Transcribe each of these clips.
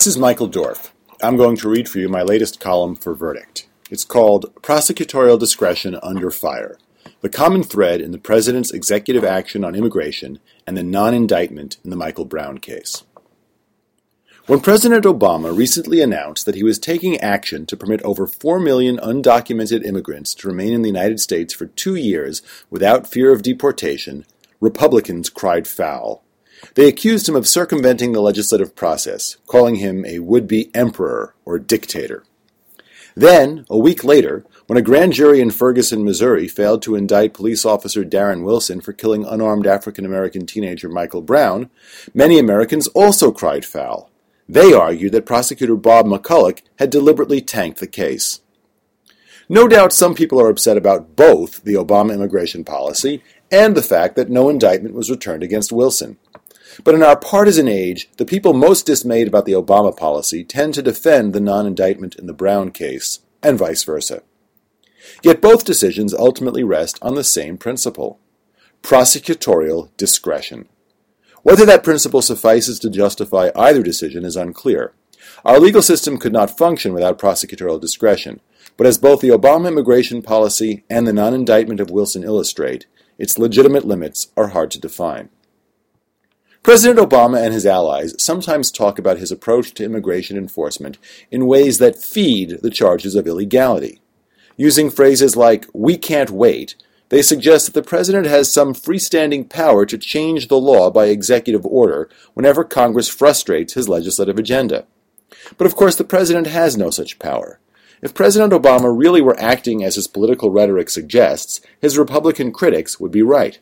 This is Michael Dorf. I'm going to read for you my latest column for Verdict. It's called Prosecutorial Discretion Under Fire: The Common Thread in the President's Executive Action on Immigration and the Non-Indictment in the Michael Brown Case. When President Obama recently announced that he was taking action to permit over 4 million undocumented immigrants to remain in the United States for 2 years without fear of deportation, Republicans cried foul. They accused him of circumventing the legislative process, calling him a would-be emperor or dictator. Then, a week later, when a grand jury in Ferguson, Missouri failed to indict police officer Darren Wilson for killing unarmed African-American teenager Michael Brown, many Americans also cried foul. They argued that prosecutor Bob McCulloch had deliberately tanked the case. No doubt some people are upset about both the Obama immigration policy and the fact that no indictment was returned against Wilson. But in our partisan age, the people most dismayed about the Obama policy tend to defend the non-indictment in the Brown case, and vice versa. Yet both decisions ultimately rest on the same principle: prosecutorial discretion. Whether that principle suffices to justify either decision is unclear. Our legal system could not function without prosecutorial discretion, but as both the Obama immigration policy and the non-indictment of Wilson illustrate, its legitimate limits are hard to define. President Obama and his allies sometimes talk about his approach to immigration enforcement in ways that feed the charges of illegality. Using phrases like, "we can't wait," they suggest that the president has some freestanding power to change the law by executive order whenever Congress frustrates his legislative agenda. But of course the president has no such power. If President Obama really were acting as his political rhetoric suggests, his Republican critics would be right.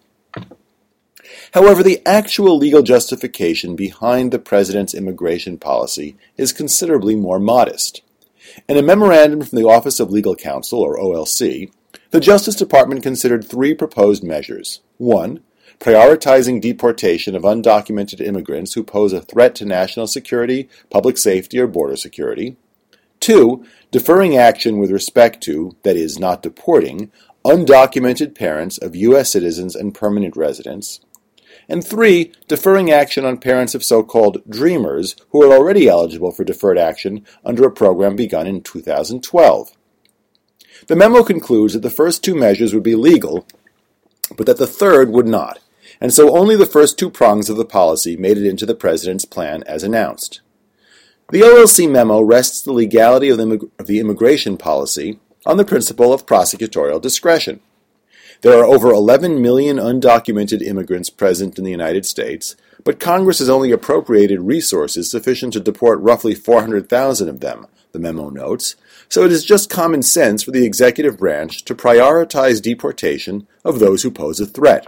However, the actual legal justification behind the president's immigration policy is considerably more modest. In a memorandum from the Office of Legal Counsel, or OLC, the Justice Department considered 3 proposed measures. 1. Prioritizing deportation of undocumented immigrants who pose a threat to national security, public safety, or border security. 2. Deferring action with respect to, that is, not deporting, undocumented parents of U.S. citizens and permanent residents. And 3, deferring action on parents of so-called dreamers who are already eligible for deferred action under a program begun in 2012. The memo concludes that the first 2 measures would be legal, but that the third would not, and so only the first 2 prongs of the policy made it into the president's plan as announced. The OLC memo rests the legality of the immigration policy on the principle of prosecutorial discretion. There are over 11 million undocumented immigrants present in the United States, but Congress has only appropriated resources sufficient to deport roughly 400,000 of them, the memo notes, so it is just common sense for the executive branch to prioritize deportation of those who pose a threat.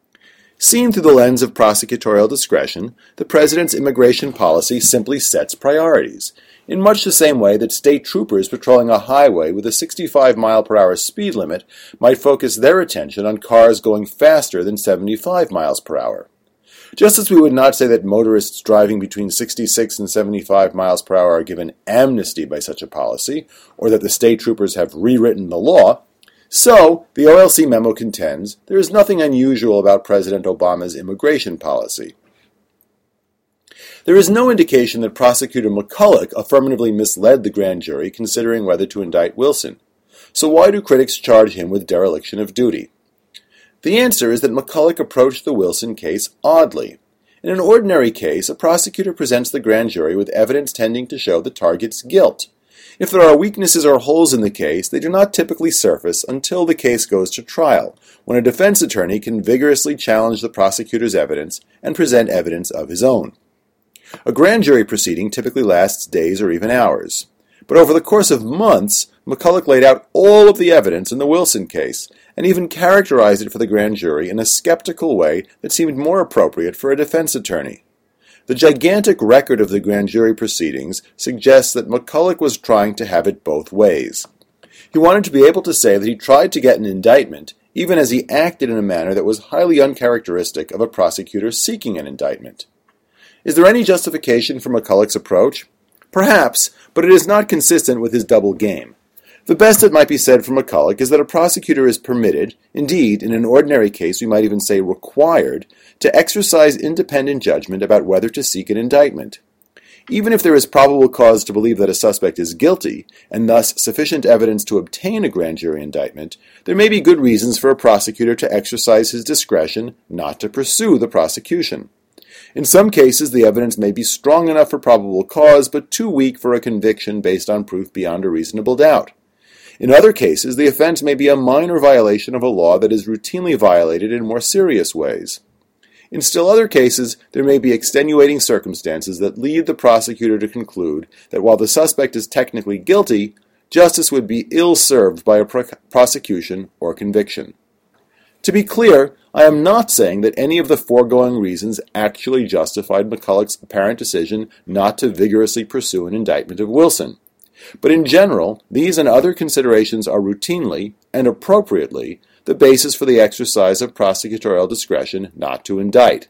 Seen through the lens of prosecutorial discretion, the president's immigration policy simply sets priorities, in much the same way that state troopers patrolling a highway with a 65-mile-per-hour speed limit might focus their attention on cars going faster than 75 miles per hour. Just as we would not say that motorists driving between 66 and 75 miles per hour are given amnesty by such a policy, or that the state troopers have rewritten the law, so the OLC memo contends there is nothing unusual about President Obama's immigration policy. There is no indication that Prosecutor McCulloch affirmatively misled the grand jury considering whether to indict Wilson. So why do critics charge him with dereliction of duty? The answer is that McCulloch approached the Wilson case oddly. In an ordinary case, a prosecutor presents the grand jury with evidence tending to show the target's guilt. If there are weaknesses or holes in the case, they do not typically surface until the case goes to trial, when a defense attorney can vigorously challenge the prosecutor's evidence and present evidence of his own. A grand jury proceeding typically lasts days or even hours. But over the course of months, McCulloch laid out all of the evidence in the Wilson case, and even characterized it for the grand jury in a skeptical way that seemed more appropriate for a defense attorney. The gigantic record of the grand jury proceedings suggests that McCulloch was trying to have it both ways. He wanted to be able to say that he tried to get an indictment, even as he acted in a manner that was highly uncharacteristic of a prosecutor seeking an indictment. Is there any justification for McCulloch's approach? Perhaps, but it is not consistent with his double game. The best that might be said for McCulloch is that a prosecutor is permitted, indeed, in an ordinary case we might even say required, to exercise independent judgment about whether to seek an indictment. Even if there is probable cause to believe that a suspect is guilty, and thus sufficient evidence to obtain a grand jury indictment, there may be good reasons for a prosecutor to exercise his discretion not to pursue the prosecution. In some cases, the evidence may be strong enough for probable cause, but too weak for a conviction based on proof beyond a reasonable doubt. In other cases, the offense may be a minor violation of a law that is routinely violated in more serious ways. In still other cases, there may be extenuating circumstances that lead the prosecutor to conclude that while the suspect is technically guilty, justice would be ill-served by a prosecution or conviction. To be clear, I am not saying that any of the foregoing reasons actually justified McCulloch's apparent decision not to vigorously pursue an indictment of Wilson. But in general, these and other considerations are routinely, and appropriately, the basis for the exercise of prosecutorial discretion not to indict.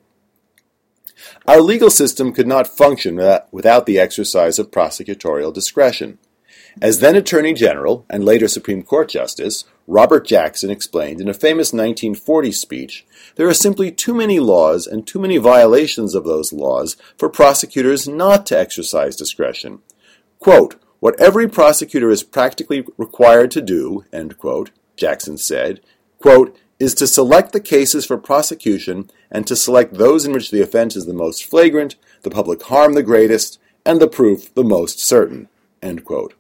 Our legal system could not function without the exercise of prosecutorial discretion. As then Attorney General, and later Supreme Court Justice, Robert Jackson explained in a famous 1940 speech, there are simply too many laws and too many violations of those laws for prosecutors not to exercise discretion. Quote, "What every prosecutor is practically required to do," end quote, Jackson said, quote, "is to select the cases for prosecution and to select those in which the offense is the most flagrant, the public harm the greatest, and the proof the most certain," end quote.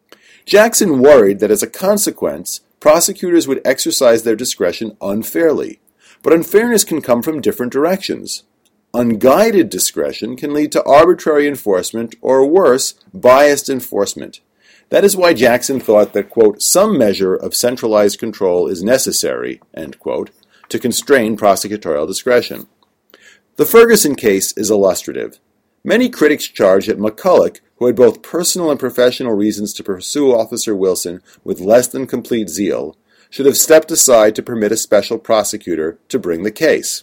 Jackson worried that as a consequence, prosecutors would exercise their discretion unfairly. But unfairness can come from different directions. Unguided discretion can lead to arbitrary enforcement or, worse, biased enforcement. That is why Jackson thought that, quote, "some measure of centralized control is necessary," end quote, to constrain prosecutorial discretion. The Ferguson case is illustrative. Many critics charge that McCulloch, who had both personal and professional reasons to pursue Officer Wilson with less than complete zeal, should have stepped aside to permit a special prosecutor to bring the case.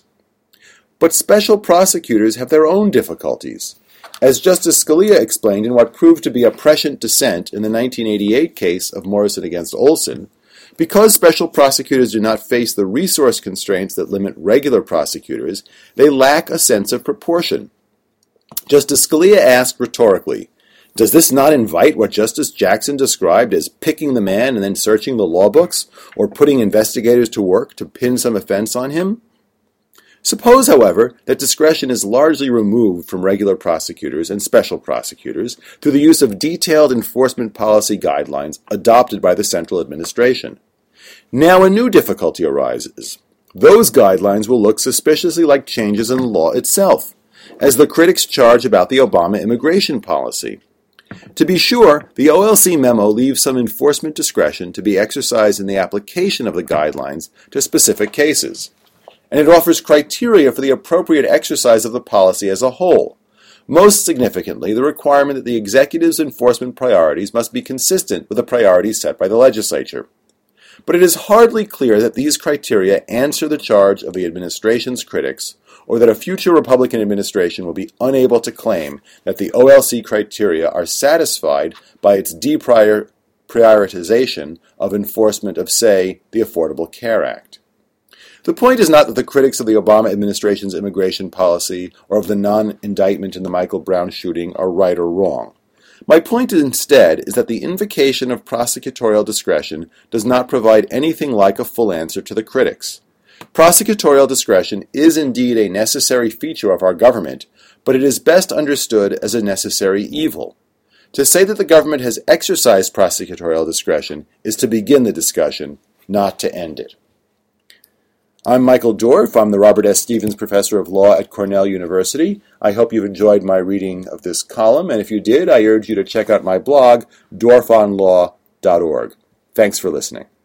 But special prosecutors have their own difficulties. As Justice Scalia explained in what proved to be a prescient dissent in the 1988 case of Morrison against Olson, because special prosecutors do not face the resource constraints that limit regular prosecutors, they lack a sense of proportion. Justice Scalia asked rhetorically, "Does this not invite what Justice Jackson described as picking the man and then searching the law books, or putting investigators to work to pin some offense on him?" Suppose, however, that discretion is largely removed from regular prosecutors and special prosecutors through the use of detailed enforcement policy guidelines adopted by the central administration. Now a new difficulty arises. Those guidelines will look suspiciously like changes in the law itself, as the critics charge about the Obama immigration policy. To be sure, the OLC memo leaves some enforcement discretion to be exercised in the application of the guidelines to specific cases, and it offers criteria for the appropriate exercise of the policy as a whole. Most significantly, the requirement that the executive's enforcement priorities must be consistent with the priorities set by the legislature. But it is hardly clear that these criteria answer the charge of the administration's critics, or that a future Republican administration will be unable to claim that the OLC criteria are satisfied by its deprioritization of enforcement of, say, the Affordable Care Act. The point is not that the critics of the Obama administration's immigration policy or of the non-indictment in the Michael Brown shooting are right or wrong. My point instead is that the invocation of prosecutorial discretion does not provide anything like a full answer to the critics. Prosecutorial discretion is indeed a necessary feature of our government, but it is best understood as a necessary evil. To say that the government has exercised prosecutorial discretion is to begin the discussion, not to end it. I'm Michael Dorf. I'm the Robert S. Stevens Professor of Law at Cornell University. I hope you've enjoyed my reading of this column, and if you did, I urge you to check out my blog, dorfonlaw.org. Thanks for listening.